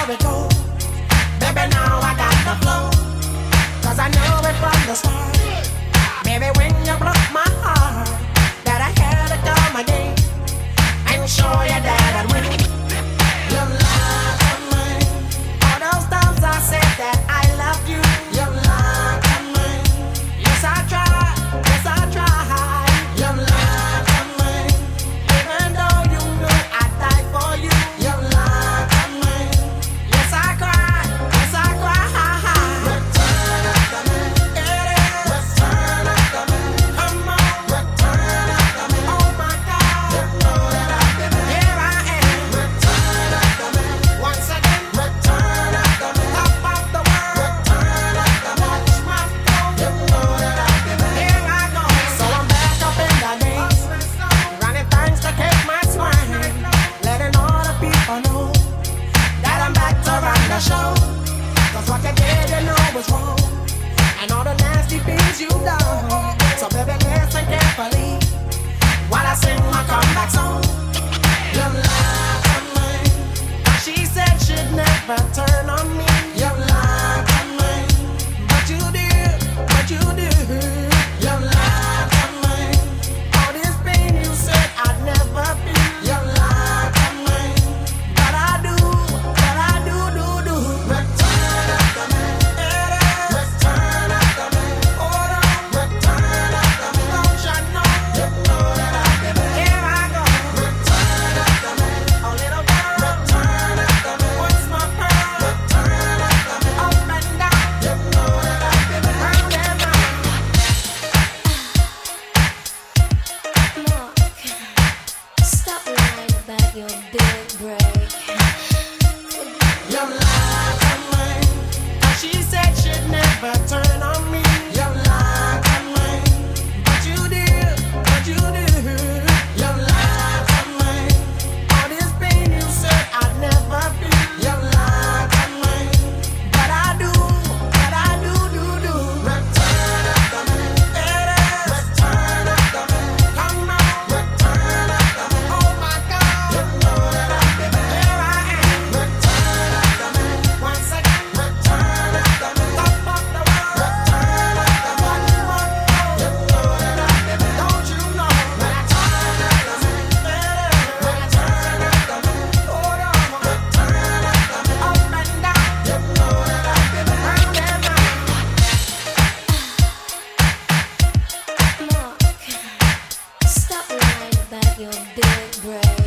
how it goes. Baby, now I got the flow. 'Cause I knew it from the start. Baby, when you broke my heart, that I had to come again and show you that I'd win. You lied to me. All those times I said that I loved you. You lied to me. Yes, I tried. Yes, I tried. You lied to me. Even though you knew I'd die for you. You lied to me. Yes, I cried. Yes, I cried. Return it to me. It is. Return it to me. Come on. Return it to me. Oh my God. You know that I've been here. I am. Return it to me. Once again. Return it to me. Top of the world. Return it to me. Watch my flow. You know that I've been here. I go. So I'm back up in the game. Running things to keep my swing. Letting all the people know that I'm back to run the show. 'Cause what you did, you know was wrong. And all the nasty things you done. So baby, listen carefully while I sing my comeback song. You lied to me. She said she'd never turn on me. You lied to me. But you did. But you did. You lied to me. All this pain you said I'd never feel. You lied to me. But I do. But I do. Return it to me. It is. Return it to me. Hold on. Return it to me. Don't you know? You know that I've been here. I go. Return it to me. Oh little girl. Return it to me. What's my pearl? Return it to me. Up and down. You know that I've been round and round. Mark, stop lying about your big break. You lied to me. She said she'd never turn on me. You lied to me. But you did. But you did. You lied to me. All this pain you said I'd never feel. You lied to me. But I do. But I do. Return it to me. It is. Return it to me. Come on. Return it to me. Oh my God. You know that I've been here. I am. Return it to me. Once again. Return it to me. Top of the world. Return it to me. One more. You know that I've been. Don't you know? Return it to me. It is. Return it to me. Hold on. Return it to me. Up and down. You know that I've been round and round. Mark, stop lying about your big break.